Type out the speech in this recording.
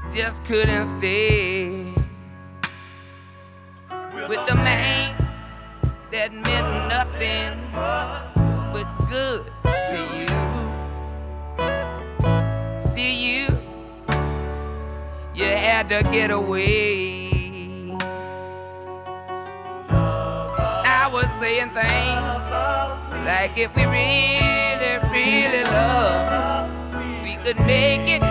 just couldn't stay with the man that meant nothing but good to you. Still you had to get away. I was saying things like if we really, really love, we could make it